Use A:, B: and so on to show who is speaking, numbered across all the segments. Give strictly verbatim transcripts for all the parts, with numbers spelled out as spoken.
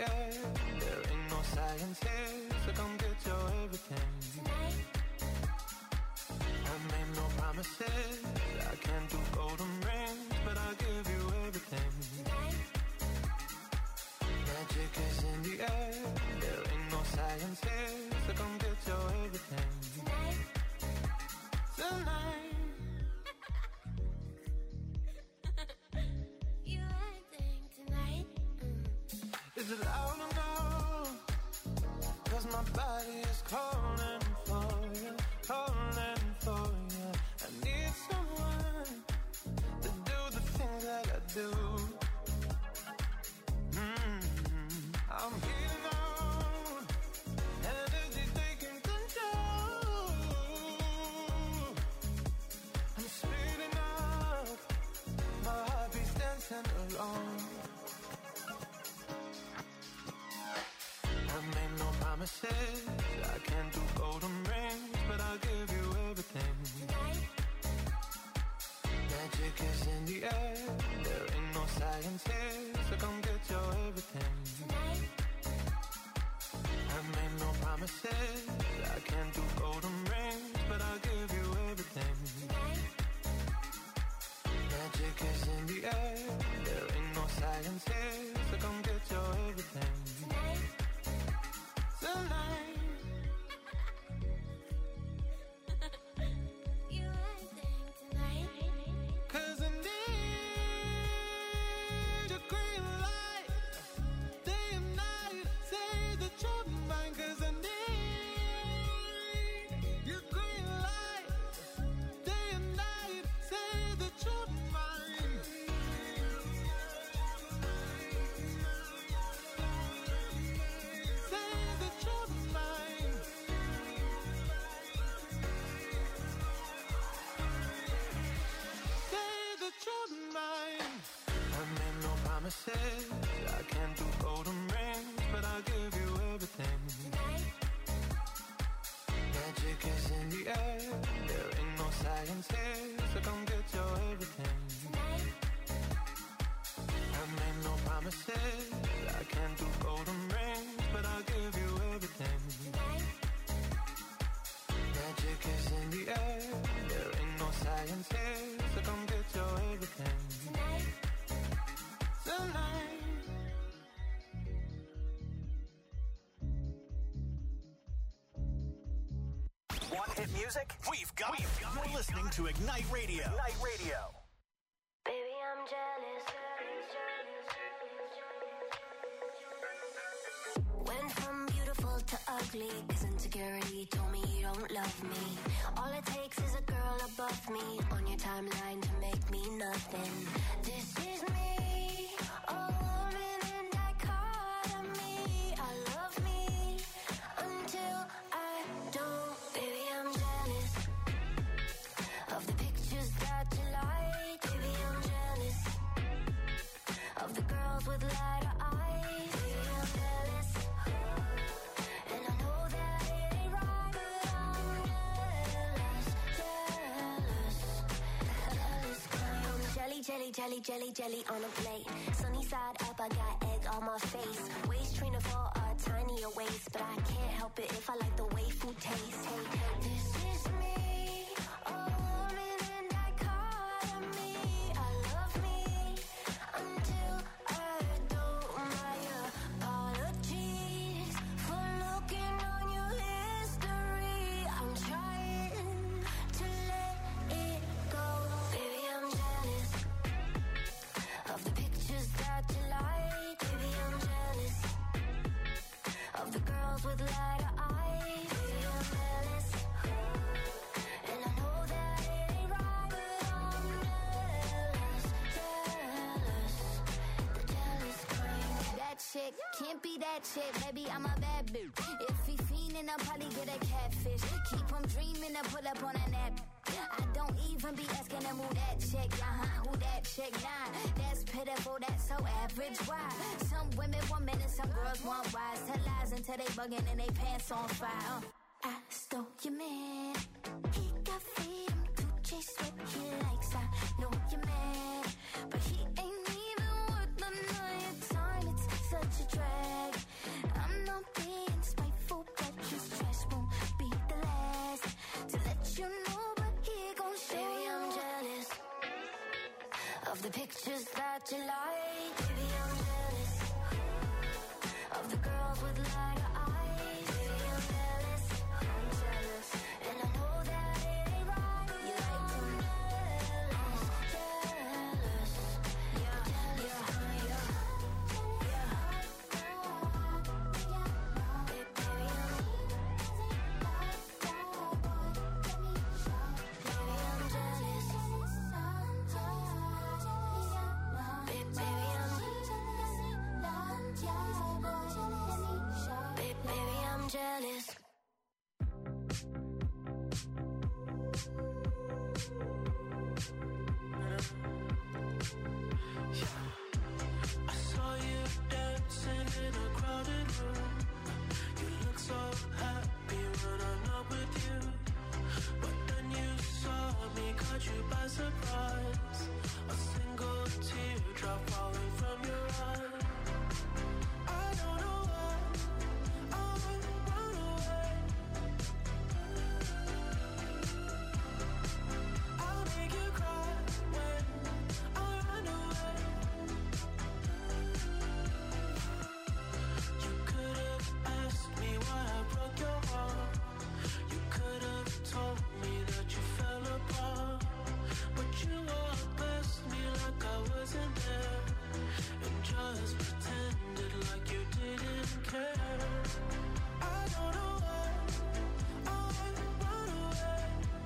A: air. There ain't no science here, so come get your everything. Tonight. I made no promises, I can't do golden rings, but I'll give you everything. Tonight. Magic is in the air, there ain't no science here, so come get your everything. Tonight. Tonight. You acting tonight. Mm. Is it loud or no? 'Cause my body is calling for you, calling for you. I need someone to do the things that I do. Mm-hmm. I'm healing on, energy taking control. I'm speeding up, my heartbeat's dancing alone. I made no promises, I can't do golden rings, but I'll give you everything. Tonight. Magic is in the air, there ain't no science here, so come get your everything. Tonight. I made no promises, I can't do golden rings, but I'll give you everything. Tonight. Magic is in the air, there ain't no science here, so come get your everything. Tonight. Tonight. You acting tonight. 'Cause I need your green light, day and night, say that you're mine. 'Cause I need your green light, day and night, say that you're mine. Say that you're mine. Say that you're mine. I made no promises, I can't do golden rings, but I'll give you everything. Tonight. Magic is in the air, there ain't no science here, so come get your everything. Tonight. I made no promises, I can't do golden rings, but I'll give you everything. Tonight. Magic is in the air, there ain't no science here, so come get your everything. Tonight. Tonight.
B: Want hit music? We've got it. You're listening to Ignite Radio. Ignite Radio.
C: Baby, I'm jealous. Went from beautiful to ugly, 'cause insecurity told me you don't love me. All it takes is a girl above me on your timeline to make me nothing. This is me, a woman in dichotomy. I love me until I don't. Baby, I'm jealous of the pictures that you like. Baby, I'm jealous of the girls with lighter eyes. Baby, I'm jealous, and I know that it ain't right, but I'm jealous, jealous, jealous. I'm jelly, jelly, jelly, jelly, jelly on a plate. Sunny side up, I got egg on my face. Waist trainer for a tinier waist, but I can't help it if I like the way food tastes. Hey, this is me, a woman in dichotomy. I love me until I don't. My apologies for looking on your history. I'm trying to let it go. Baby, I'm jealous of the pictures that you like. Baby, I'm jealous of the girls with lighter eyes. Baby, I'm jealous, and I know that it ain't right, but I'm jealous, jealous, the jealous kind. That chick can't be that chick, baby, I'm a bad bitch. If he fiendin', I'll probably get a catfish. Keep him dreaming to pull up on a nap. I don't even be asking him who that chick, uh-huh, who that chick, nah. That's pitiful, that's so average, why? Some women want men and some girls want wise. Tell lies until they bugging and they pants on fire. uh. I stole your man, he got freedom to chase what he likes. I know you're mad, but he ain't even worth the night time. It's such a drag. of the pictures that you like. Baby, I'm jealous of the girls with lighter eyes. Baby, I'm jealous, I'm jealous, and I know that it ain't right. You like them jealous, jealous, yeah, yeah, yeah, yeah. Baby, I'm, baby, I'm jealous. Baby, I'm jealous.
A: I saw you dancing in a crowded room. You look so happy when I'm not with you. But then you saw me, caught you by surprise. A single teardrop falling from your eye. I don't know why I run away. I'll make you cry when I run away. You could have asked me why I broke your heart. You could have told me that you fell apart. But you walked past me like I wasn't there, and just pretended like you didn't care. I don't know why I run away.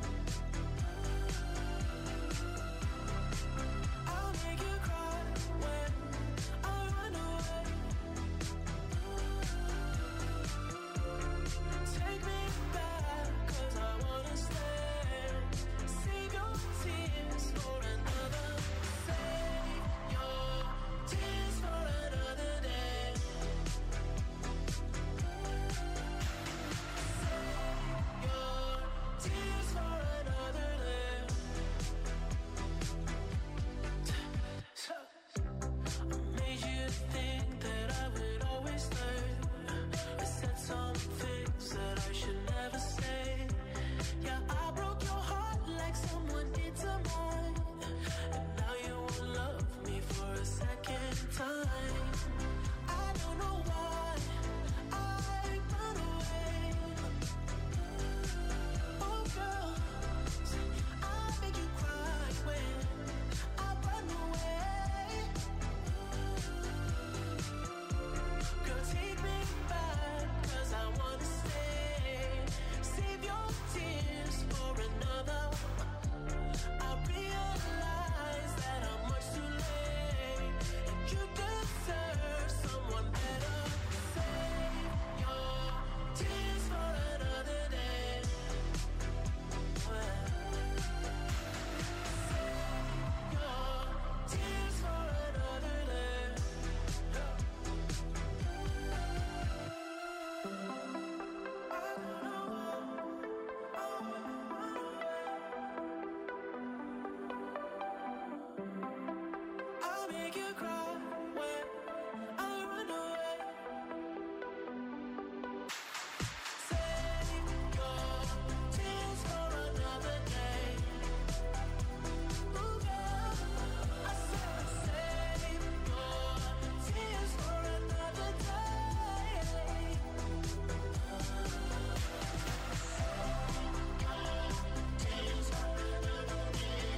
A: I'll make you cry when I run away. Take me back, 'cause I wanna stay. Save your tears for another. Save your tears for another day. Save your tears for another day. I made you think that I would always stay. I said some things that I should never say. Yeah, I broke your heart like someone did to mine. And now you won't love me for a second time. I don't know why I run away. Oh girl, I make you cry when I run away. Girl, take me back, 'cause I wanna stay. Save your tears for another. I realize that I'm much too late, and you deserve someone better. Save your tears for another day. Save your tears for another day. I'll make you cry when I run away. Save your tears for another day. Ooh, girl, I said save your tears for another day. Tears for another day.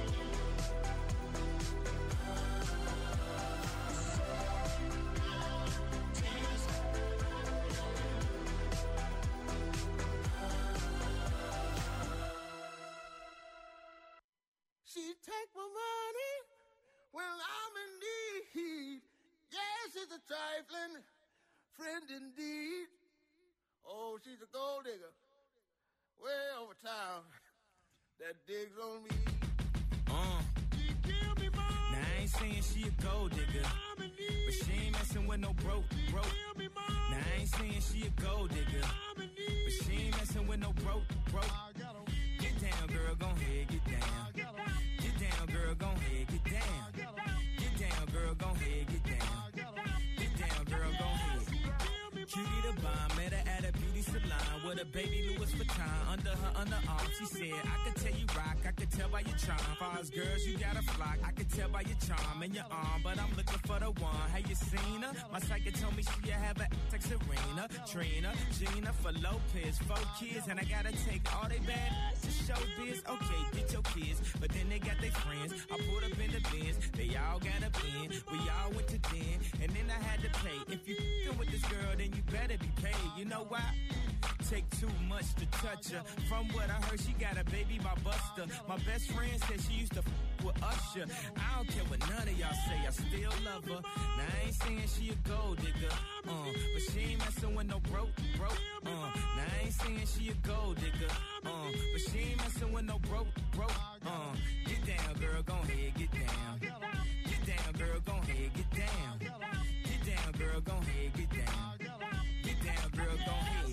D: She take my money when I'm in need. Yes, she's a trifling friend indeed. Oh, she's a gold digger way over town that digs on me.
E: Uh.
D: She give me money.
E: Now I ain't saying she a gold digger,
D: I'm in need.
E: but she ain't messing with no broke, broke.
D: Give me money.
E: Now I ain't saying she a gold digger,
D: I'm in need.
E: but she ain't messing with no broke, broke.
D: I got a weed.
E: Get down, girl, gon' head, get down.
D: I got a weed.
E: Get down, girl, gon' head, get down.
D: I got a weed.
E: Get down, girl, gon' head, get down.
D: I got a weed.
E: Get down, girl, gon' head.
D: Give me
E: Cutie the bomb, met her at a beauty salon with with a baby Louis Vuitton under her underarm. She said, I could tell you rock, I could tell by your charm. Far as girls, you got a flock. I could tell by your charm and your arm, but I'm looking for the one. Have you seen her? My psychic told me she have a like Serena, Trina, Gina for Lopez, four kids, and I gotta take all they bad to show biz. Okay, get your kids, but then they got their friends. I pulled up in the Benz, they all got up in. We all went to den, and then I had to pay. If you f***ing with this girl, then you better be paid. You know why? Take too much to touch her. From what I heard, she got a baby by Buster. My best friend said she used to f*** with Usher. I don't care what none of y'all say, I still love her. Now I ain't saying she a gold digger, uh, but she ain't messing with no broke, broke, uh. Now I ain't saying she a gold digger, uh, but she ain't messing with no broke, broke, uh. Get down, girl, gon' head, get down. Get down, girl, gon' head, get down. Get down, girl, gon' head, get down. Get down, girl, gon' head.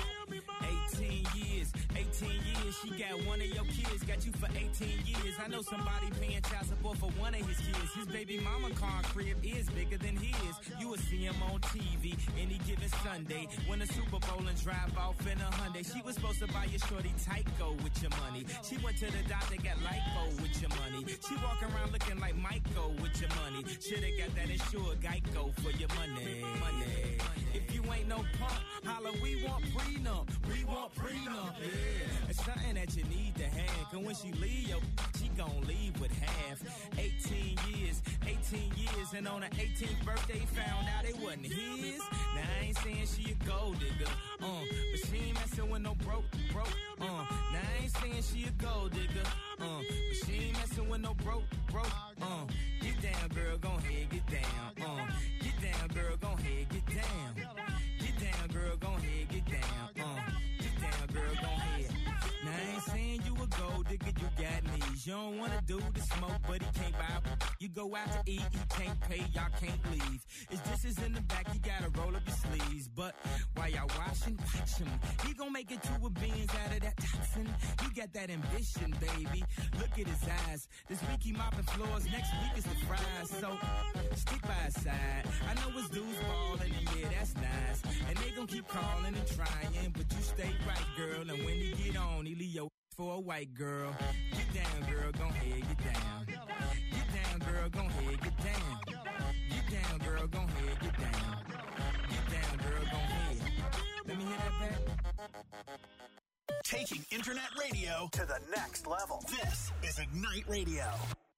E: eighteen years, eighteen years, she got one of your kids, got you for eighteen years. I know somebody paying child support for one of his kids. His baby mama car crib is bigger than his. You will see him on T V any given Sunday. Win a Super Bowl and drive off in a Hyundai. She was supposed to buy your shorty Tyco with your money. She went to the doctor, got lipo with your money. She walk around looking like Michael with your money. Shoulda got that insured Geico for your money. Money. If you ain't no punk, holla, we want prenup. We want prenup, yeah. It's something that you need to have. Cause when she leave, yo, she gon' leave with half. eighteen years, eighteen years, and on her eighteenth birthday, found out it wasn't his. Now I ain't saying she a gold digger, uh, but she ain't messing with no broke, broke, uh. Now I ain't saying she a gold digger, uh, but she ain't messing with no broke, broke, uh. Get down, girl, gon' head, get down, uh. Get down, girl, gon' head, get down. Get down, girl, gon' head, get down, uh. Get down, girl, gon' head. Now I ain't saying you a gold digger, you got knees. You don't wanna do the smoke, but he can't buy. You go out to eat, he can't pay, y'all can't leave. His dishes in the back, you gotta roll up your sleeves. But while y'all washing, watch him. He gon' make it two beans out of that toxin. He got that ambition, baby. Look at his eyes. This week he mopping floors, next week is the fries. So stick by his side. I know his dudes ballin', and yeah, that's nice. And they gon' keep calling and trying, but you stay right, girl. And when he get on, he leave your for a white girl. Get down, girl, gon' head, get down. Get down, girl, gon' head, get down. Get down, girl, gon' head, get down. Get down, girl, gon' head. Let me hear that back.
B: Taking internet radio to the next level. This is Ignite Radio.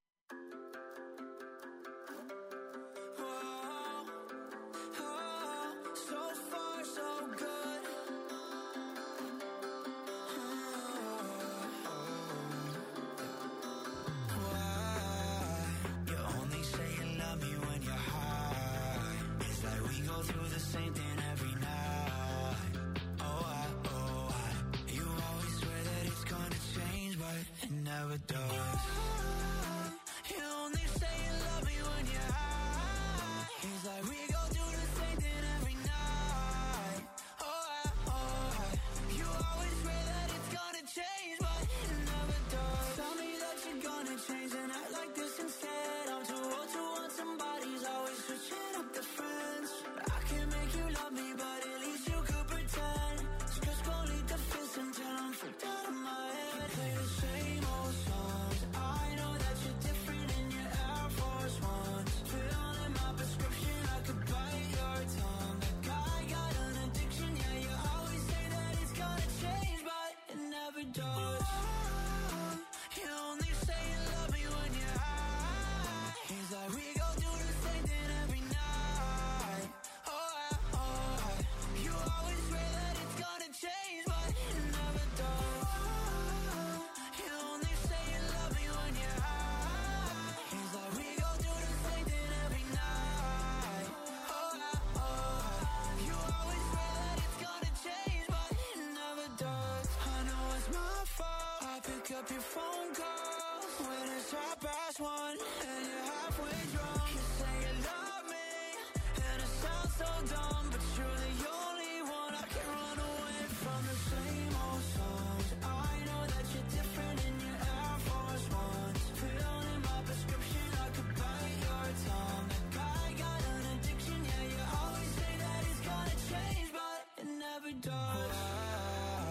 F: Never does. You only say you love me when you're high. It's like we go do the same thing every night. Oh, I, oh, I. You always swear that it's gonna change, but it never does. Tell me that you're gonna change and act like this instead. I'm too old to want somebody's always switching up the friends. I can make you love me, but at least you could pretend. Just go lead the fist until I'm freaked out of my head. Play the same old songs. I know that you're different in your Air Force Ones. Fill in my prescription, I could bite your tongue. That guy got an addiction, yeah, you always say that it's gonna change, but it never does. You only say you love me when you're high. It's like we go do the same thing every night. Oh, I, oh, I. You always swear that it's gonna change, but it never does. You only say you love me when you're high. It's like we go do the same thing every night. Oh, I, oh, I. You always swear that it's gonna change, but it never does. I know it's my fault. I pick up your phone calls when it's half past one and you're halfway drunk. You say you love me and it sounds so dumb, but you're the only one I can run away from. The same old songs. I know that you're different in your Air Force Ones. Fill in my prescription, I could bite your tongue. That guy got an addiction, yeah, you always say that it's gonna change, but it never does. Why?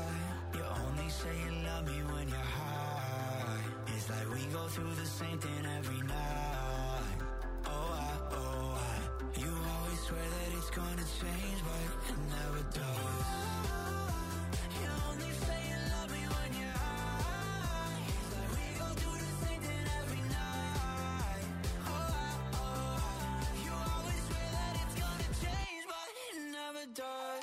F: gonna change, but it never does. You only say you love me when you're high. It's like we go do the same thing every night. Oh, oh, oh. You always swear that it's gonna change, but it never does.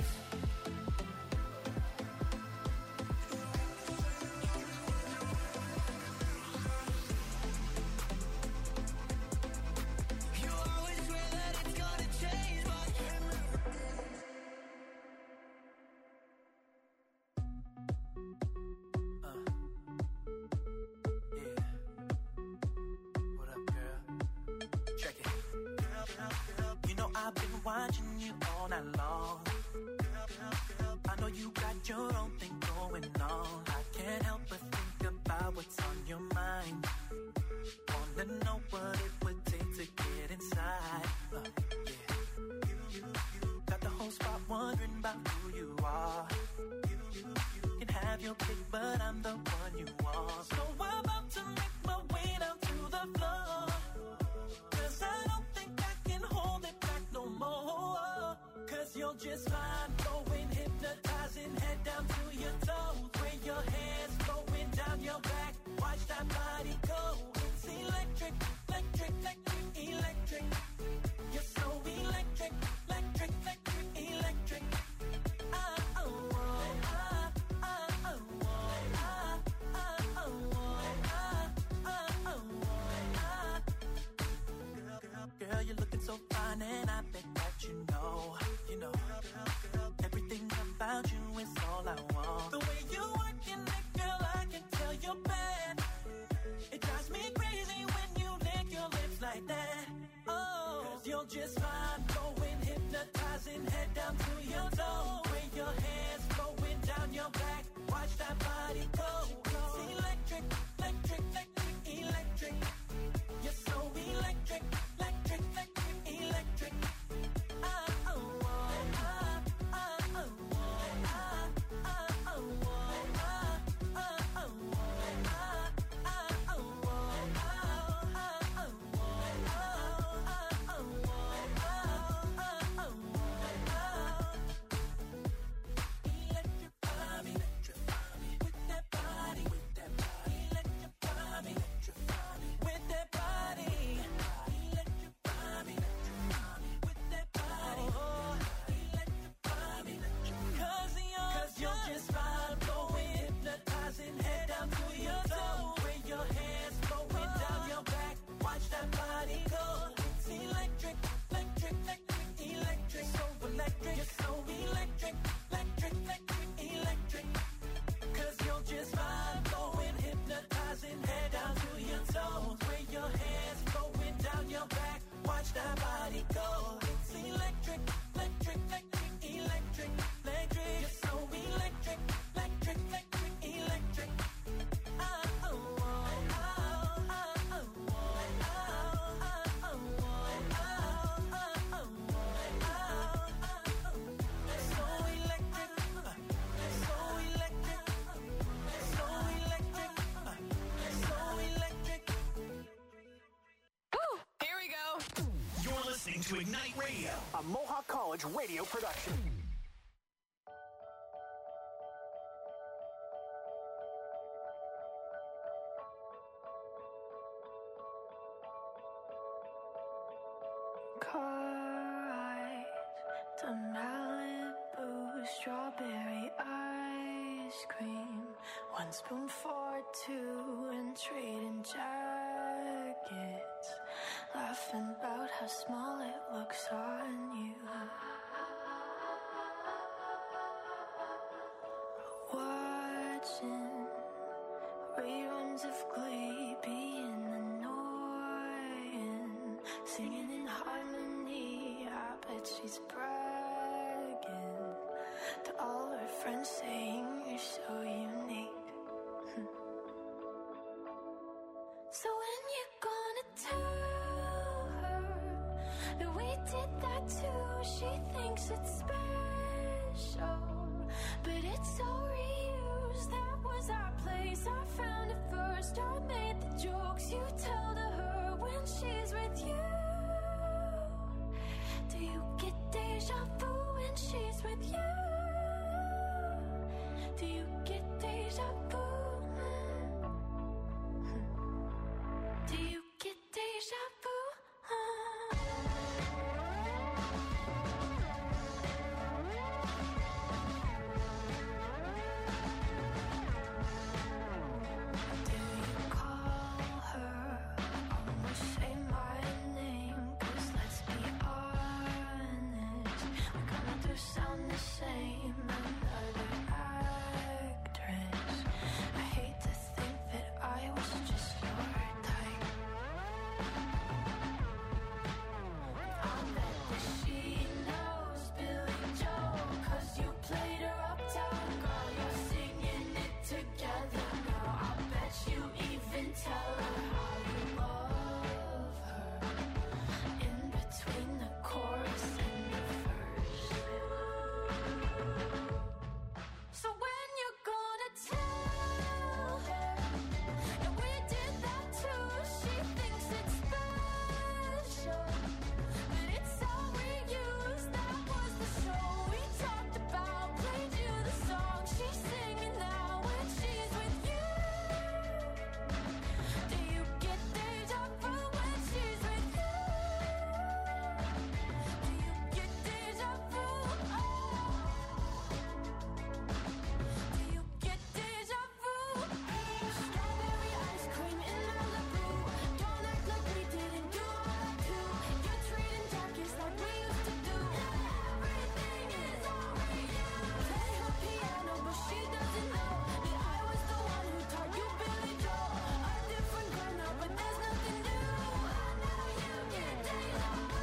G: I've been watching you all night long. I know you got your own thing going on. I can't help but think about what's on your mind. Wanna know what it would take to get inside. Uh, yeah. Got the whole spot wondering about who you are. Can have your pick, but I'm the one you want. So I'm about to make my way down to the floor. Cause I don't think I can hold it back no more. Cause you're just fine, going hypnotizing, head down to your toes. Where your hands going down your back, watch that body go. It's electric, electric, electric, electric. You're so electric, electric, electric, electric. Ah, oh, oh, ah, ah, oh, oh, ah, ah, oh, oh, ah, ah, oh, ah. Girl, you're looking so fine and I bet that you know, you know, everything about you is all I want. The way you working it, girl, I can tell you're bad. It drives me crazy when you lick your lips like that. Oh, cause you're just fine, going hypnotizing, head down to your toe. Where your hands going down your back, watch that body go. It's electric, electric, electric, electric. You're so electric, electric, electric, electric. Ah, oh, oh, ah, ah, oh, oh, ah, ah, oh, oh, ah, ah, oh, oh, ah, ah, oh, oh, ah, ah, oh, oh, ah, ah, oh, oh, ah. Electrify me, electrify me with that body, with that body. Electrify me, electrify me with that body. Electrify me, electrify me with that body. Electrify me, cause you're, cause you're just fine, going hypnotizing, head down to your toe. Where your hands going down your back, watch that body go. It's electric, electric, electric, electric, so electric. You're so electric, electric, electric, electric. Cause you're just fine, going hypnotizing, head down to your toes. Where your hands going down your back, watch that body go. It's electric, electric, electric, electric, electric. You're so electric, electric, electric, electric. Ah, oh, oh, ah, ah, oh, oh, ah, ah, oh, oh, ah, ah, oh, oh, ah, ah, oh. So electric, uh, so electric, so electric, uh, so electric.
H: Here we go.
B: You're listening to Ignite Radio, a Mohawk College radio production.
I: Car ride to Malibu, strawberry ice cream. One spoon for two and trading jackets. Laughing about how small it looks on you. Watching reruns of Glee, being annoying. Singing in harmony, I bet she's bragging to all her friends, saying you're so unique. So when you gonna tell her that we did that too? She thinks it's special, but it's so reused. That was our place, I found it first. I made the jokes you tell to her when she's with you. Do you get deja vu? with you? Do you get deja vu? Do you get deja vu? Do you call her? Almost say my name, 'cause let's be honest, we're gonna do sound the same. Another actress. I hate to think that I was just your type. I bet that she knows Billy Joel, 'cause you played her uptown girl. You're singing it together now. I bet you even tell her how you love her in between the chorus and the verse. So when you're gonna tell her that we did that too? She thinks it's special, but it's all we use. That was the show we talked about. Played you the song she's singing now when she's with you. Do you get deja vu when she's with you? Do you get deja vu? Oh. Do you get deja vu? Strawberry ice cream in Malibu. Don't act like we didn't do all that too. You're trading jackets like we used to do. Everything is all we use. Play her piano, but she doesn't know that I was the one who taught you Billy Joel. A different girl now, but there's nothing new. I know you get deja vu.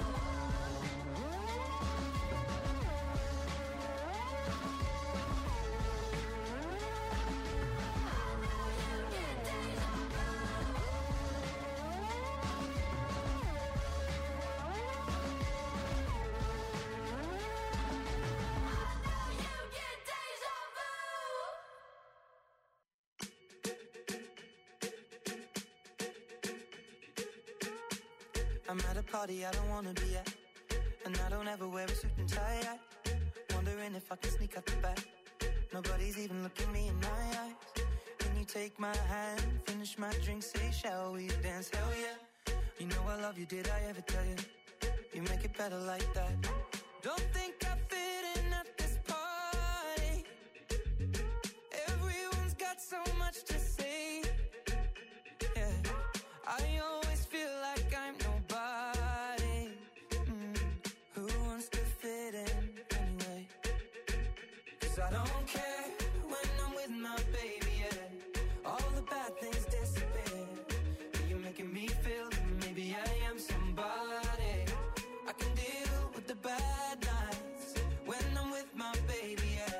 G: I'm at a party I don't wanna be at, and I don't ever wear a suit and tie. I wondering if I can sneak out the back. Nobody's even looking me in my eyes. Can you take my hand, finish my drink, say shall we dance? Hell yeah. You know I love you, did I ever tell you? You make it better like that. Don't think I fit in at this party. Everyone's got so much to say. Yeah, I always feel like I'm nobody. Mm, who wants to fit in anyway? 'Cause I don't care when I'm with my baby, yeah. All the bad things disappear. You're making me feel that maybe I am somebody. I can deal with the bad nights when I'm with my baby, yeah.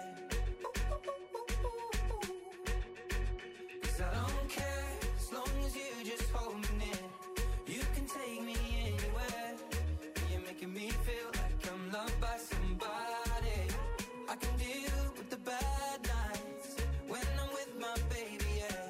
G: 'Cause I don't care as long as you just hold me near. You can take me anywhere. You're making me feel like I'm loved by somebody. I can deal with the bad nights when I'm with my baby, yeah.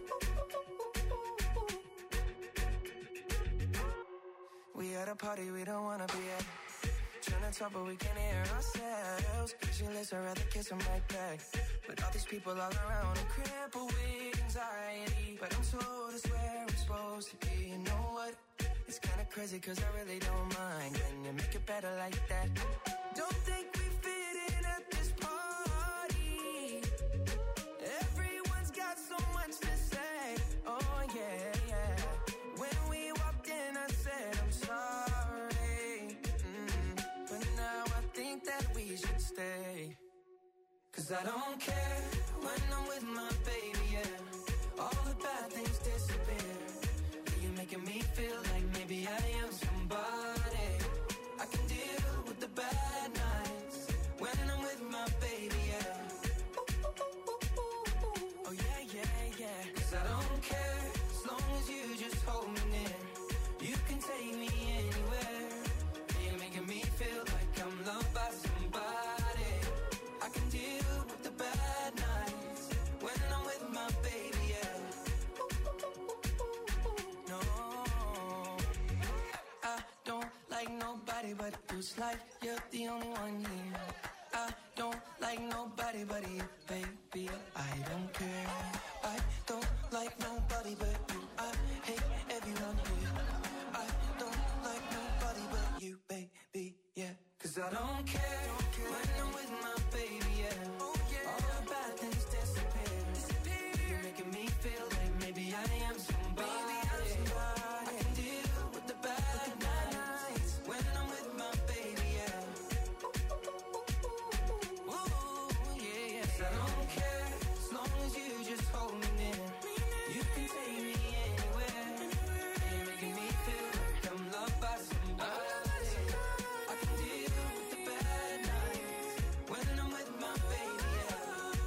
G: We at a party we don't wanna be at. Trying to talk but we can't hear ourselves. Pictureless, I'd rather kiss them right back. But all these people all around are crippled with anxiety. But I'm told it's where I'm supposed to be. You know what? It's kinda crazy 'cause I really don't mind. Can you make it better like that? Don't think we fit in at this party. Everyone's got so much to say. Oh yeah, yeah. When we walked in I said I'm sorry. Mm. But now I think that we should stay. 'Cause I don't care when I'm with my baby, yeah. All the bad things disappear. You're making me feel like maybe I am somebody. I can deal with the bad nights when I'm with my baby, yeah. Oh yeah, yeah, yeah. 'Cause I don't care as long as you just hold me near. You can take me anywhere. You're making me feel like I'm loved by somebody. I can deal with the bad nights when I'm with my baby, yeah. No, I don't like nobody but it feels like you're the only one here.
F: nobody but you, baby. I don't care. I don't like nobody but you. I hate everyone here. I don't like nobody but you, baby, yeah. Cause I don't care, don't care. When I'm with my baby, yeah. Oh, yeah. All the bad things disappear. disappear. You're making me feel like maybe I am somebody. Maybe I'm somebody. I can deal with the bad nights when I'm with my baby, yeah. Ooh, yeah, yeah. Cause I don't care as long as you just hold me near. You can take me anywhere. You're making me feel like I'm loved by somebody. I can deal with the bad nights when I'm with my baby, yeah.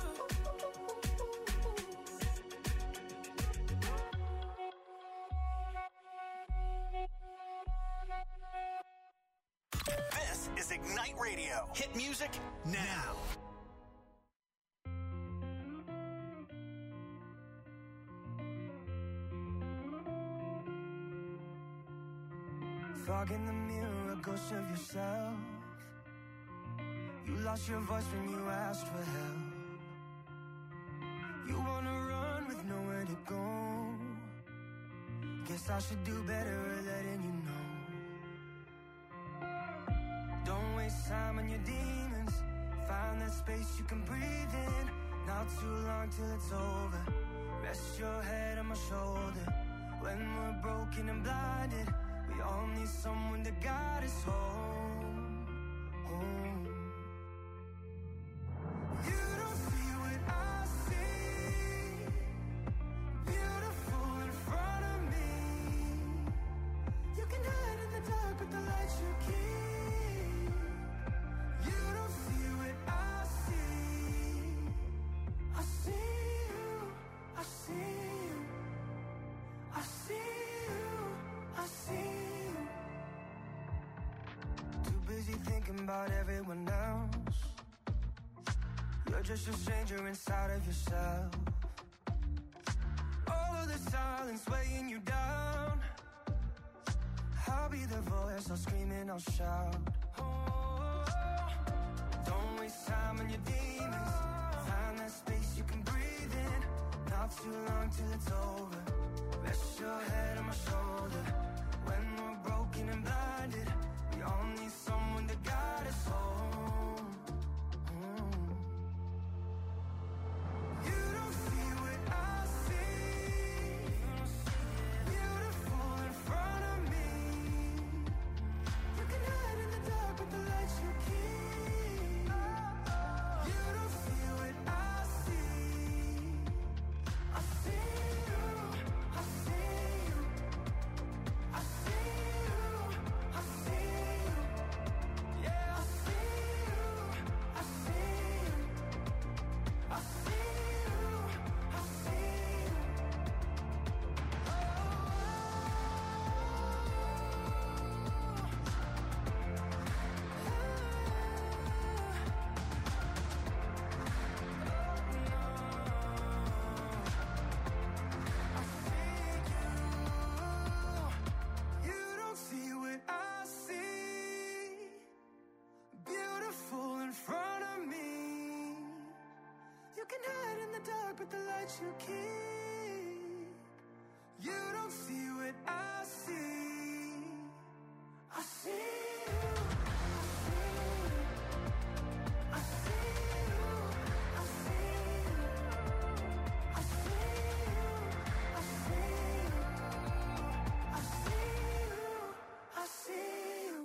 B: This is Ignite Radio. Hit music now.
H: Fog in the mirror, a ghost of yourself. You lost your voice when you asked for help. You wanna run with nowhere to go. Guess I should do better at letting you know. Don't waste time on your demons. Find that space you can breathe in. Not too long till it's over. Rest your head on my shoulder. When we're broken and blinded, we all need someone to guide us home, home. You don't see what I see. Beautiful in front of me. You can hide in the dark, but the light you keep. You don't see what I see. I see you, I see you, I see you, I see you. Too busy thinking about everyone else. You're just a stranger inside of yourself. All of the silence weighing you down. I'll be the voice, I'll scream and I'll shout. Oh, don't waste time on your demons. Find that space you can breathe in. Not too long till it's over. Rest your head on my shoulder. When we're broken and blinded, we all need someone to guide us home. Mm. You don't see what I see. Beautiful in front of me. You can hide in the dark, but the light you keep. You don't see what I see. I see you, I see you, I see you, I see you. Yeah, I see you, I see you, I see you, I see you. You don't see what I see. Beautiful in front of me. You can hide in the dark, but the light you keep. You don't see what I see. I see you. I see you. I see you. I see you. I see you. I see you. I see you.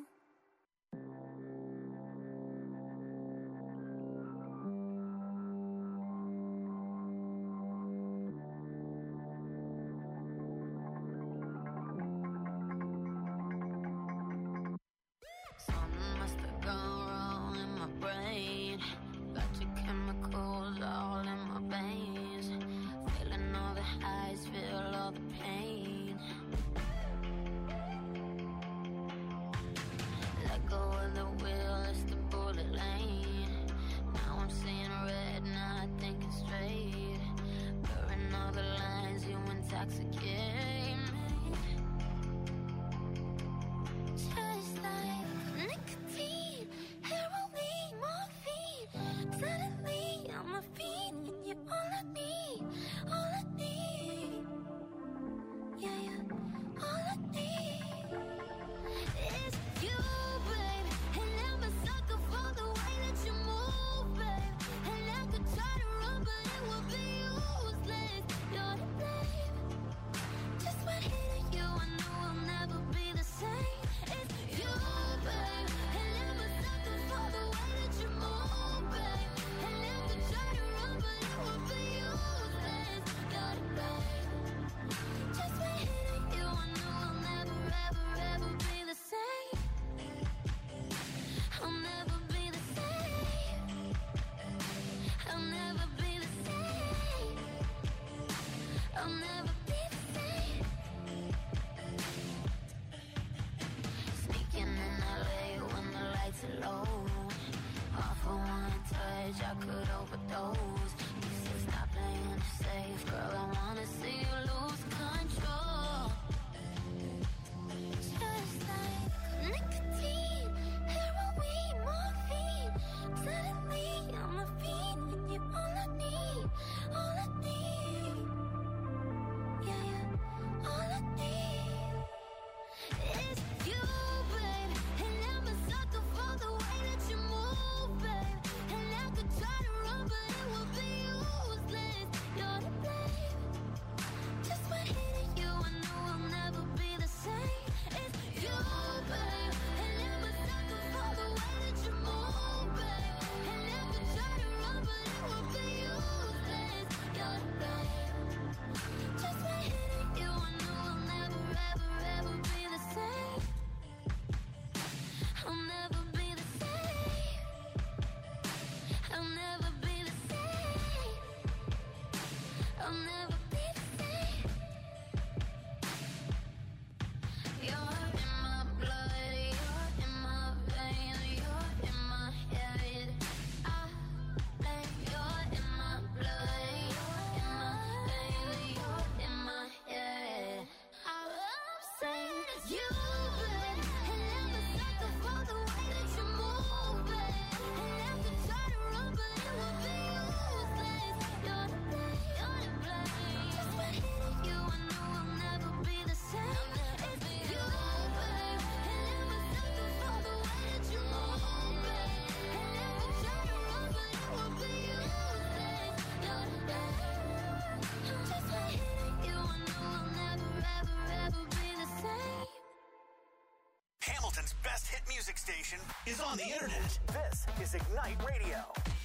B: station is on the internet. This is Ignite Radio.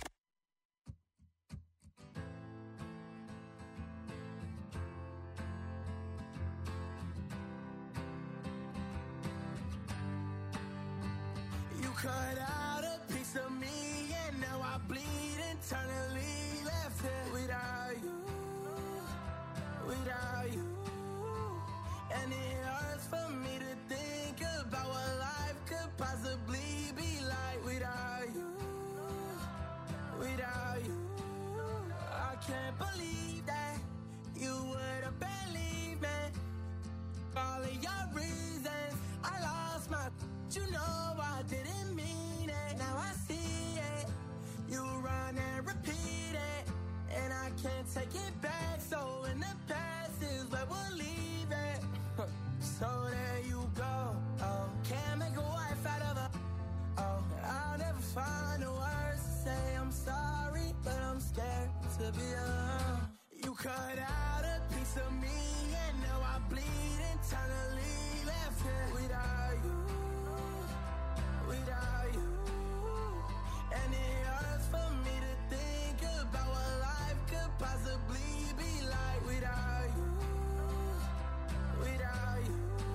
H: You cut out a piece of me and now I bleed internally. Left here without you, without you. And it hurts for me to think about what life could possibly be like without you, without you. I can't believe that you would have believed me. All of your reasons, I lost my, you know I didn't mean it. Now I see it, you run and repeat it, and I can't take it back. So in the past is where we'll leave it. So there you go. Oh, can't make a wife out of her. Oh, I'll never find the words to say I'm sorry, but I'm scared to be alone. You cut out a piece of me, and now I bleed internally. Left here without you, without you. And it hurts for me to think about what life could possibly be like without you, without you.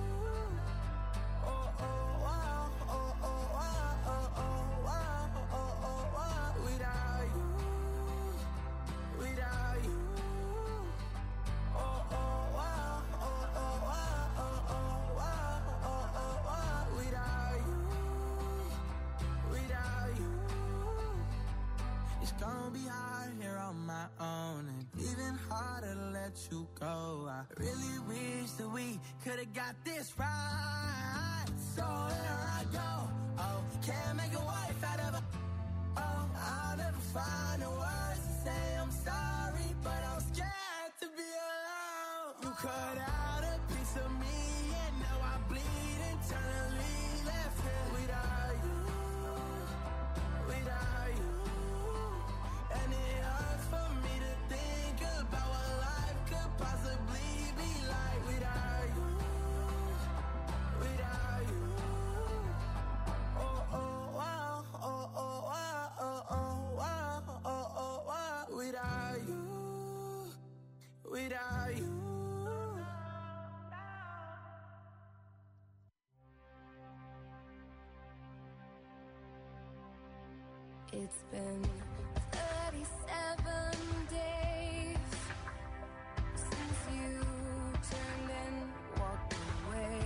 H: Oh, oh, wow, oh, oh, wow, oh, oh, wow, oh, oh, wow. Without you, without you. Oh, oh, wow, oh, oh, wow, oh, oh, wow, oh, oh, wow. Without you, without you. It's gonna be hard here on my own, and even harder to let you go. I really wish that we could've got this right. So here I go. Oh, can't make a wife out of a. Oh, I'll never find the words to say I'm sorry, but I'm scared to be alone. You cut out a piece of me, and now I bleed internally. Left here without you, without you. And it hurts for me to think about what life could possibly be like without you, without you. Oh, oh, wow, oh, oh, wow, oh, oh, wow, oh, oh, wow. Without you, without you.
I: It's been thirty-seven days since you turned and walked away.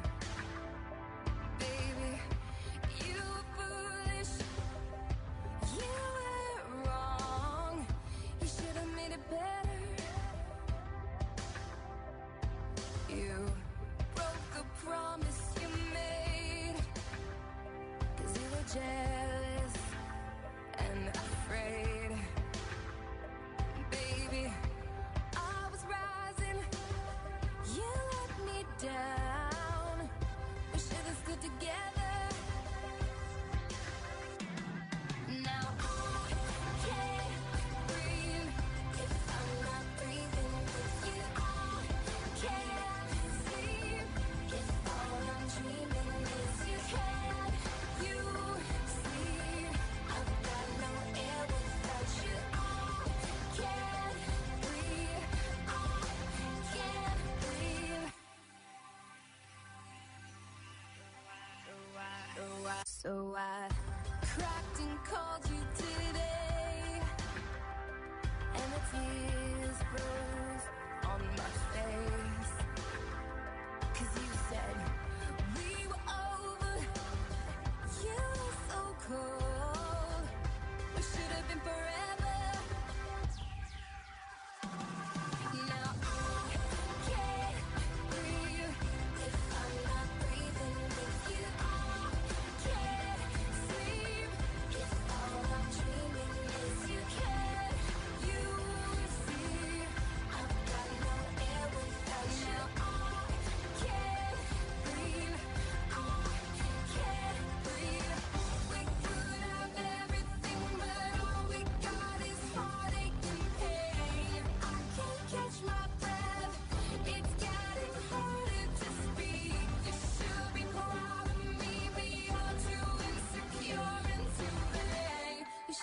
I: Baby, you were foolish, you were wrong, you should have made it better. You broke a promise you made, 'cause you were jealous and afraid.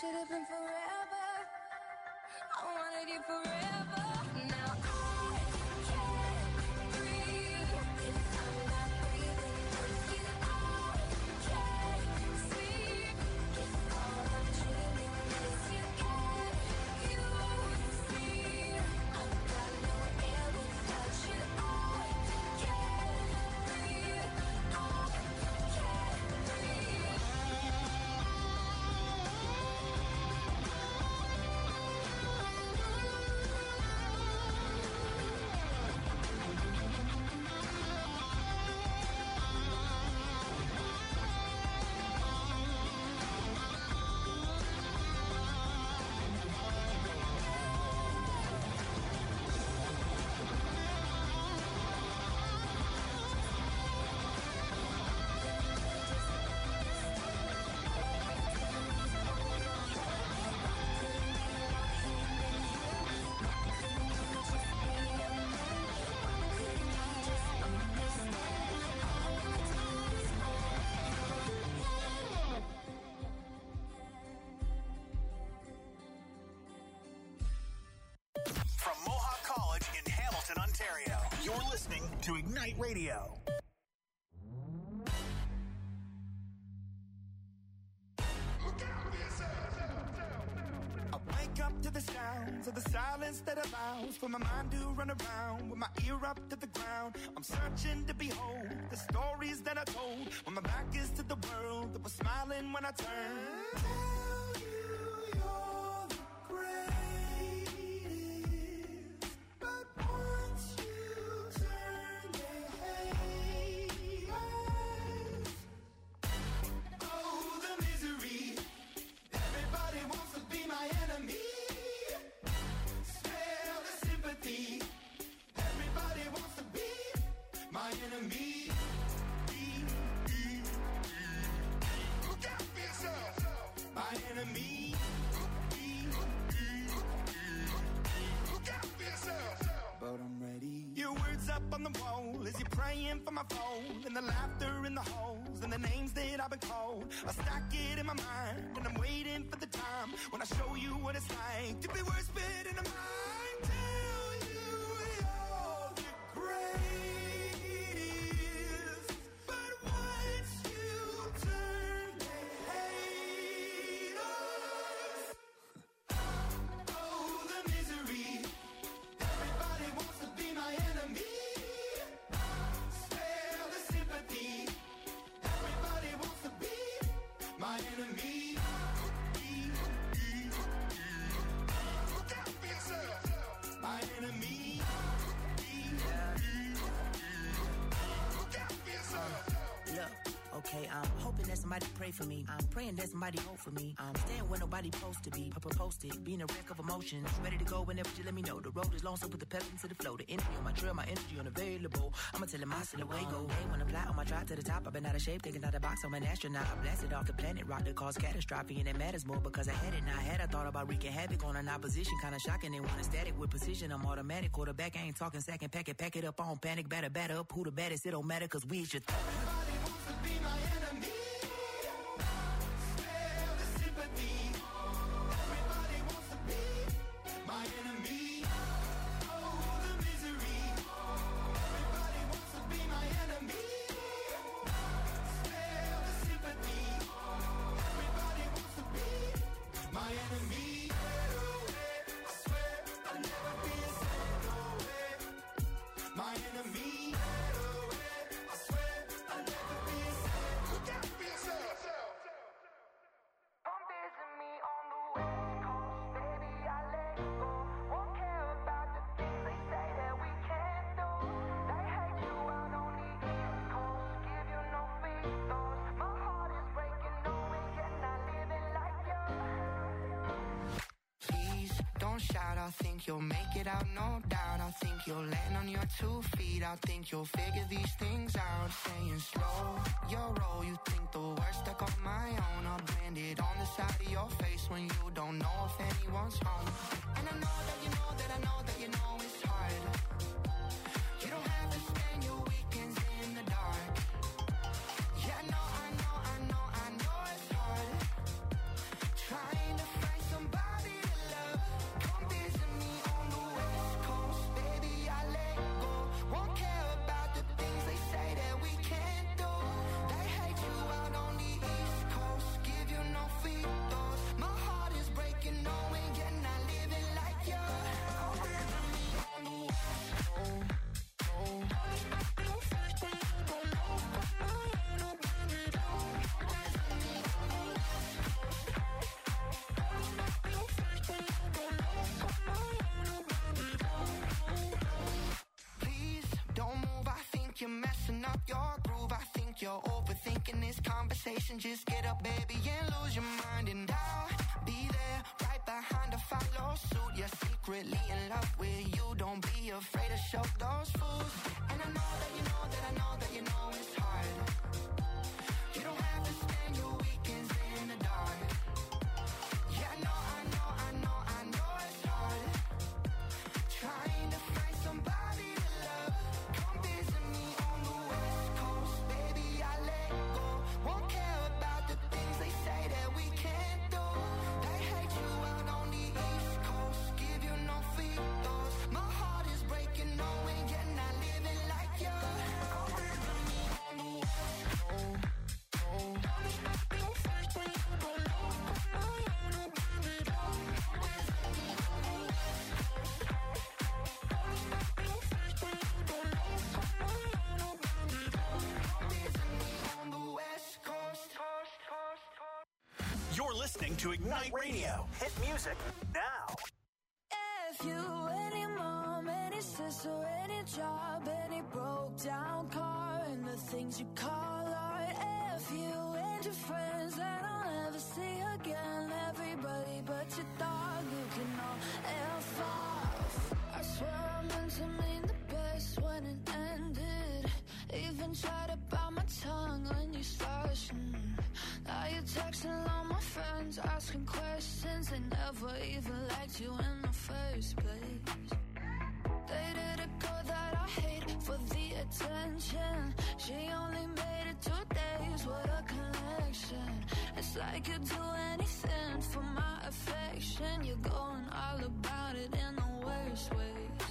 I: should have been forever. I wanted you forever. Now I can't breathe if I'm not breathing with you. I can't sleep if all I'm dreaming is you. Can't you see? I've got no air without you. I can't breathe. I can't breathe.
B: From Mohawk College in Hamilton, Ontario, you're listening to Ignite Radio.
H: I wake up to the sounds of the silence that allows for my mind to run around with my ear up to the ground. I'm searching to behold the stories that I told when my back is to the world that was smiling when I turned. Tell you you're the greatest, but once you turn, they hate us. Oh, the misery. Everybody wants to be my enemy. Smell the sympathy. Everybody wants to be my enemy. Look out for yourself. My enemy. Look out for yourself. But I'm ready. Your words up on the wall as you're praying for my phone, and the laughter in the halls and the names that I've been called. I stack it in my mind and I'm waiting for the time when I show you what it's like to be worse fit in the mind. Tell you you're the greatest, but once you turn, they hate us. Oh, the misery. Everybody wants to be my enemy. Spare the sympathy. Everybody wants to be my enemy. Look out for yourself. My enemy. Look out for yourself.
J: Look, okay, I'm hoping that somebody pray for me. I'm praying that somebody hope for me. I'm staying where nobody supposed to be. Papa posted, being a wreck of emotions. Ready to go whenever you let me know. The road is long, so put the pedal into the flow. The energy on my trail, my energy unavailable. I'ma tell him I still away go. Hey, when I'm fly on my drive to the top, I've been out of shape, taking out the box. I'm an astronaut. I blasted off the planet, rock that caused catastrophe, and it matters more because I had it. Now I had I thought about wreaking havoc on an opposition, kinda shocking. And when it's static with precision, I'm automatic. Quarterback, I ain't talking second, pack it, pack it up on panic, batter, batter up. Who the baddest? It don't matter, cause we should.
H: Everybody wants to be my enemy. Spare the sympathy. Everybody wants to be my enemy. Oh, the misery. Everybody wants to be my enemy. Spare the sympathy. Everybody wants to be my enemy. I swear I'll never be a second away. My enemy. I swear I'll never be a second. Look out for yourself.
I: Come visit me on the West Coast, baby, I let go. Won't care about the things they say that we can't do. They hate you out on the East Coast, give you no free throws. My heart is breaking, knowing you're not living like you.
H: Please don't shout, I think you'll make it out, no doubt. I think you'll land on your two feet. I think you'll figure these things out. Staying slow, your roll. You think the worst stuck on my own. I'll brand it on the side of your face when you don't know if anyone's home. And I know that you know that I know that you know it's hard. You don't have to spend your weekends in the dark. Yeah, I know, I know, I know, I know it's hard. Trying to
K: your groove. I think you're overthinking this conversation. Just get up, baby, and lose your mind. And I'll be there, right behind to follow suit. You're secretly in love with you. Don't be afraid to show those fools. And I know that you know that I know that you know it's hard. You don't have to spend your weekends in the dark. Yeah, I know, I know, I know, I know it's hard. Trying to find somebody to love. Come visit me on the West Coast, baby, I let go. Won't care about the things they say that we can't do. They hate you out on the East Coast, give you no free throws. My heart is breaking, knowing you're not living like you. Come visit me on the West Coast.
B: You're listening to Ignite Radio. Hit music now.
I: If you, any mom, any sister, any job, any broke down car, and the things you call art. If you and your friends that I'll never see again, everybody but your dog, you can all F off. I swear I meant to mean the best when it ended. Even tried to bite my tongue when you started. Mm. Now you're texting all my friends, asking questions. They never even liked you in the first place. Dated a girl that I hate for the attention. She only made it two days, what a connection. It's like you'd do anything for my affection. You're going all about it in the worst ways.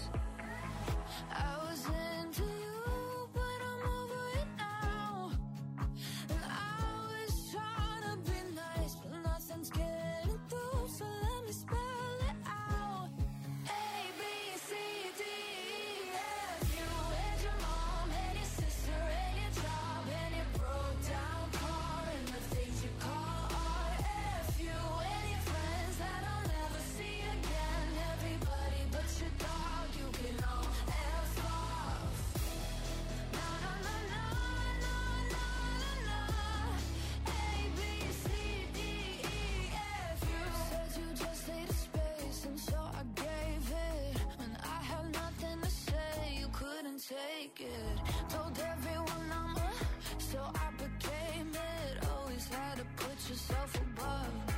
I: I was into you, but I'm over it now. And I was trying to be nice, but nothing's getting through, so let me spell it out. A, B, C, D, E, F. You and your mom, and your sister, and your job, and your broke down car, and the things you call art. F. You and your friends that I'll never see again. Everybody but your dog, you can all F off. No, no, no, no, no, no, no, no. A, B, C, D, E, F. You said you just needed space, and so I gave it. When I had nothing to say, you couldn't take it. Told everyone I'm a, so I became it. Always had to put yourself above me.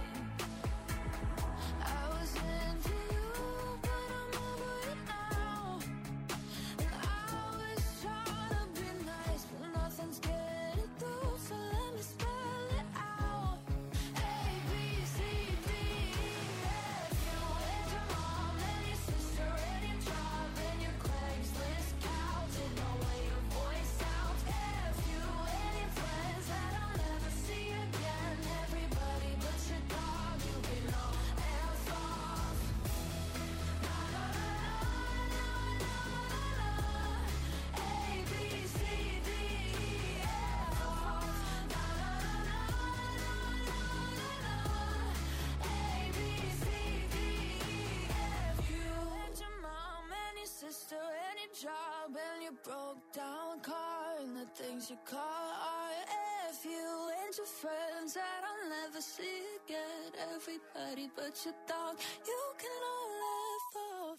I: I was into you, but I'm over it now. And I was trying to be nice, but nothing's getting through, so let me spell it out. A, B, C, D, E, F. You and your mom, and your sister, and your job, and your Craigslist couch, and the way your voice sounds. F. You and your friends that I'll never see again. Everybody but your dog, you can all F off. No, no, no, no, no, no, no. A, B, C, D, E, F off. No, no, no, no, no, no, no. A, B, C, D, E, F. You and your mom and your sister and your job and your broke down car and the things you call art. F. You and your friends that I'll never see again. Everybody but your dog, you can all F off.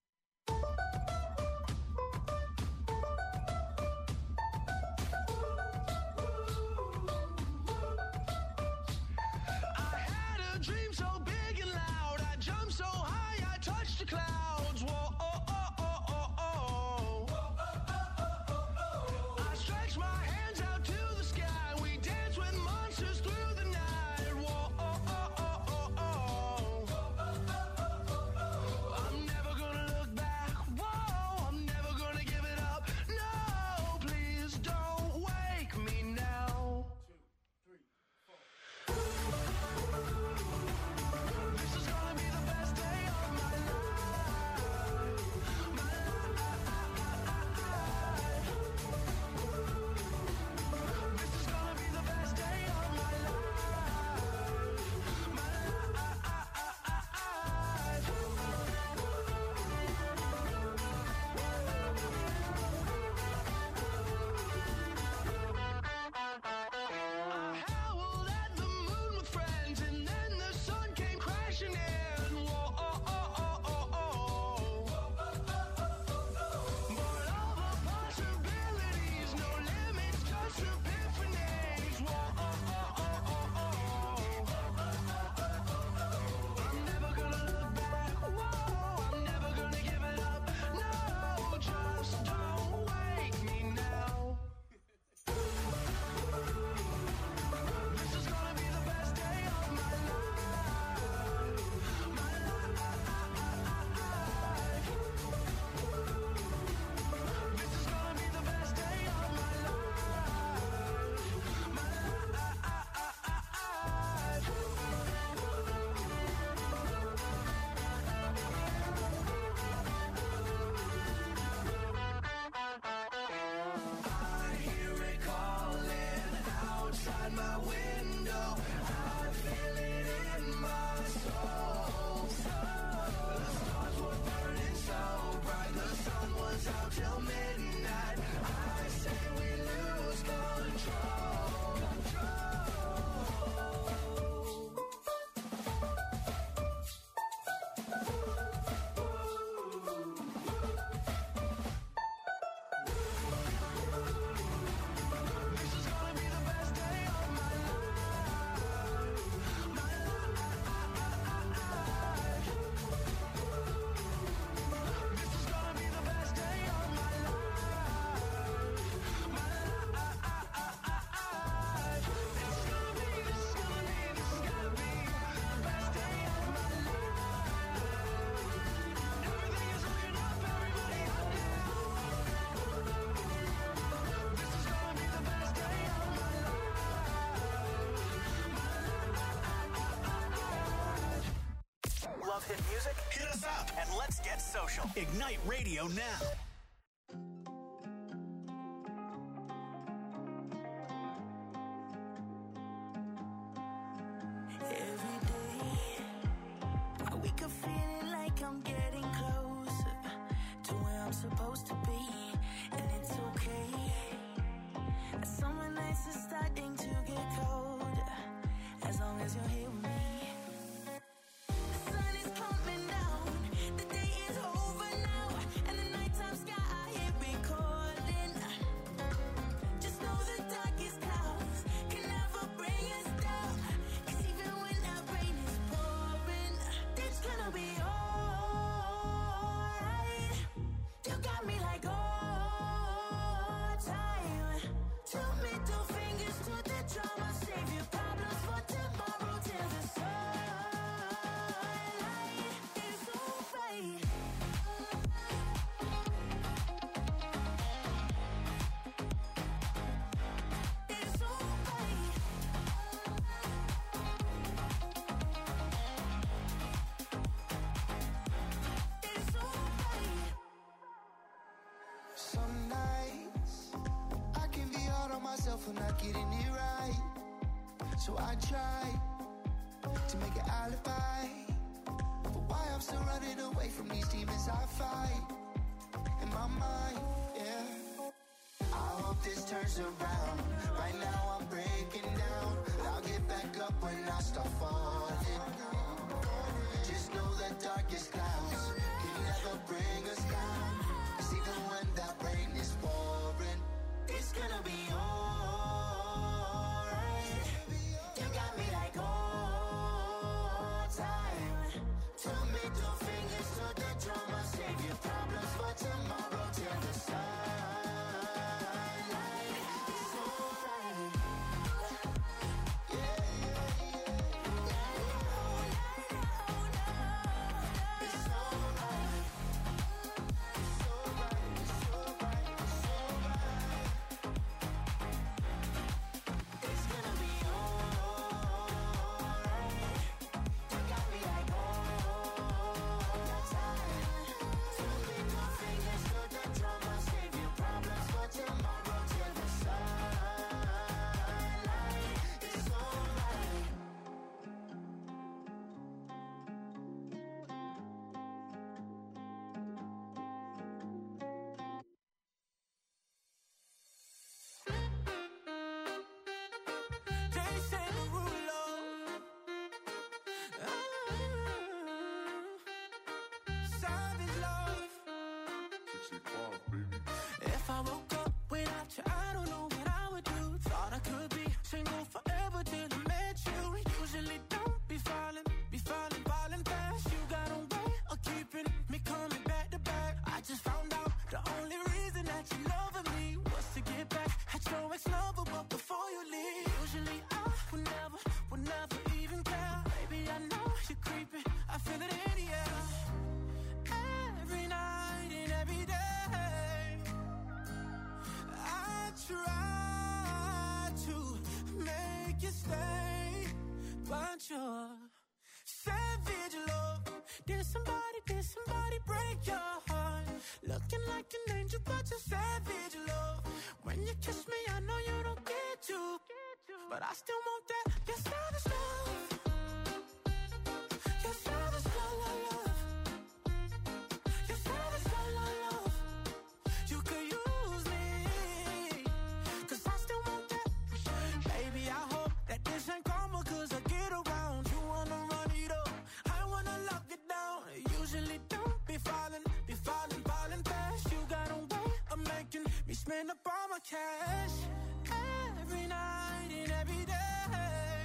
H: I had a dream so big and loud. I jumped so high, I touched the clouds. Whoa, oh, oh, oh, oh, oh. I stretched my hands out to the sky. We danced with monsters through the night. Whoa, oh, oh, oh, oh, oh.
B: Love hit music? Hit us up and let's get social. Ignite Radio now.
F: Every day, I wake up feeling like I'm getting closer to where I'm supposed to be, and it's okay. Summer nights are starting to get colder, as long as you're here with me. The sun is coming down, the day is over now, and the nighttime sky I hear it calling. Just know the darkest clouds can never bring us down, 'cause even when that rain is pouring, it's gonna be alright. You got me like all time. Two middle fingers to the drama, save your problems for tomorrow till the sunlight is alright. It's alright. It's alright.
K: Some nights I can be hard on myself for not getting it right. So I try to make an alibi for why I'm still running away from these demons I fight in my mind, yeah. I hope this turns around. Right now I'm breaking down. I'll get back up when I start falling. Just know the darkest clouds can never bring us down, 'cause even when that rain is pouring, it's gonna be alright. You got me like all time. Two middle fingers to the drama, save your problems for tomorrow till the sunlight is alright. Yeah, yeah, yeah. It's alright. It's alright. It's alright. It's alright. It's gonna be alright. You got me like all time. Two middle fingers to the drama, save your problems for tomorrow till the sunlight is alright.
F: Jason Derulo. Ah, Savage love. If I woke up without you, I don't know what I would do. Thought I could be single forever till I met you. Usually don't be falling, be falling, falling fast. You got a way of keeping me coming back to back. I just found out the only reason that you loving me was to get back at your ex-lover, but before you leave, usually I would never, would never even care. Baby, I know you're creeping, I feel it in the air. Every night and every day, I try to make you stay, but you're savage love. Did somebody, did somebody break your heart? Looking like an angel, but you're savage love. When you kiss me, I know you don't get to, but I still want that. Your savage love. Your savage love, love, love. Your savage love, love, love. You could use me, 'cause I still want that. Baby, I hope that this ain't karma, 'cause I get around. You wanna run it up, I wanna lock it down. Usually don't be falling, be falling, falling fast. You got a way of making me spend up all my cash. Every night and every day,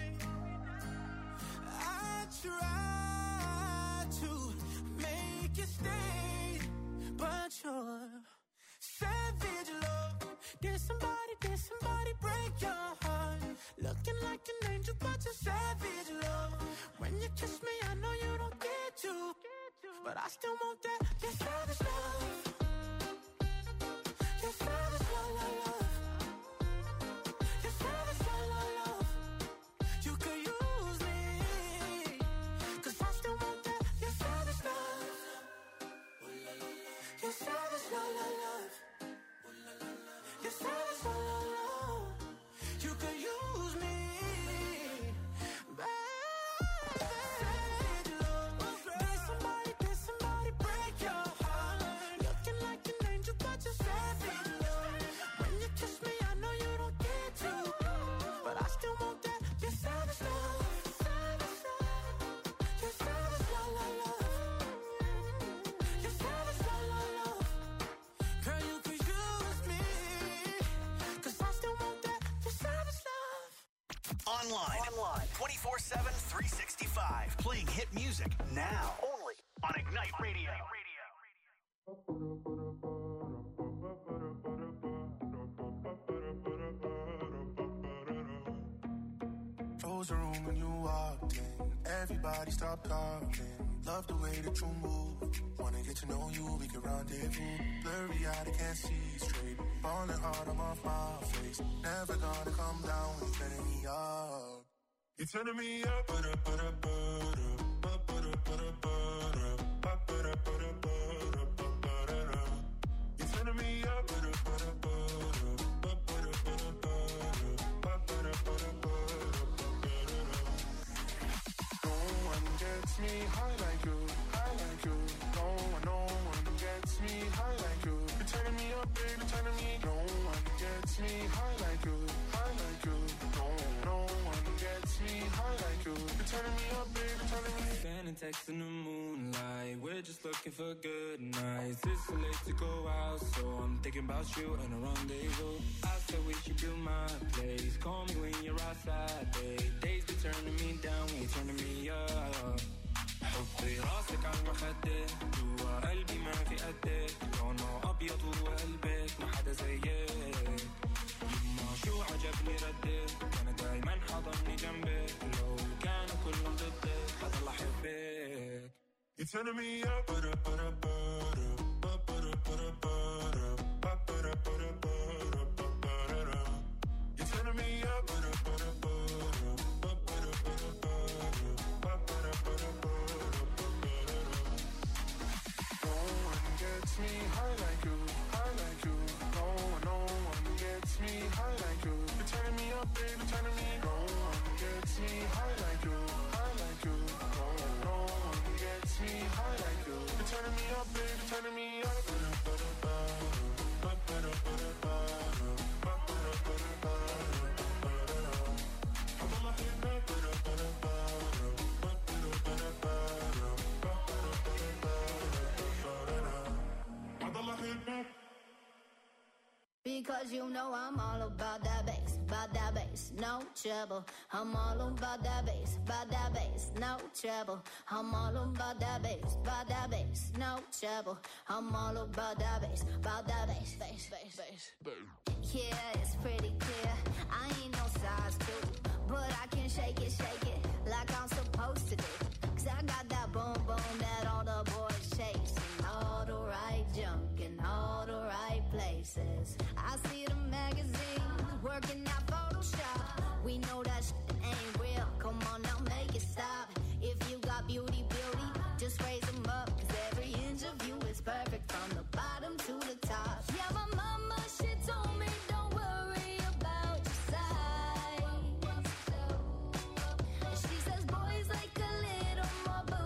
F: I try to make you stay, but you're savage love. Did somebody, did somebody break your heart? Looking like an angel, but you're savage love. When you kiss me, I know you don't get to, but I still want that. Your savage love. Your savage love, love, love. Your savage love, love, love. You could use me, 'cause I still want that. Your savage la love. You're savage, la la love. You could use me, baby. Savage love. Did somebody, did somebody break your heart? Looking like an angel, but you're savage love. When you kiss me, I know you don't get to, but I still want that. You're savage love. Savage love. You're savage, la la love. You're savage, la la love. Girl, you could use me, 'cause I still want that. You're savage love.
B: Online. Online. twenty-four seven, three sixty-five. Playing hit music now. Only on Ignite Radio.
A: Close the room when you walked in. Everybody stop talking. Love the way that you move. Wanna get to know you, we can rendezvous. Blurry eyed, I can't see straight. Falling hard, I'm off my face. Never gonna come down when you're turning me up. You're turning me up, but up, but up, but up, but up, but up, but up, but up, but up, but up, but up. You're turning me up, but up, but up, but up, but up, but up, but up, but up, but up. No one gets me high like you, high like you. No one, no one gets me high like you. You're turning me up, baby, turning me. No one gets me high like you, high like you. No, no one gets me high like you. You're turning me up, baby, turning me.
E: Sending texts in the moonlight. We're just looking for good nights. It's so late to go out, so I'm thinking about you and a rendezvous. I said we should build my place. Call me when you're outside, babe. Days be turning me down when you're turning me up. حطي راسك على المخدة جوا قلبي ما في قدك لونه أبيض وقلبك ما حدا زيك يما شو عجبني ردك أنا دايما حضني جنبك لو كانوا كلهم ضدك حضل أحبك.
A: You're turning me up, but up, but up, but up, but up, but up, but up, but up, but up, but up, but up. You're turning me up, but up, but up, but up, but up, but up, but up, but up. No one gets me high like you, high like you. No one, no one gets me high like you. You're turning me up, baby, turning me. No one gets me high like you, high like you. No, no one gets me high like you. You're turning me up, baby, turning me up.
I: Because you know I'm all about that bass, about that bass, no trouble. I'm all about that bass, about that bass, no trouble. I'm all about that bass, about that bass, no trouble. I'm all about that bass, about that bass, bass, bass, bass. Yeah, it's pretty clear. I ain't no size two, but I can shake it, shake it like I'm supposed to do. 'Cause I got that boom boom that all the boys chasing, all the right junk in all the right places. I see the magazines working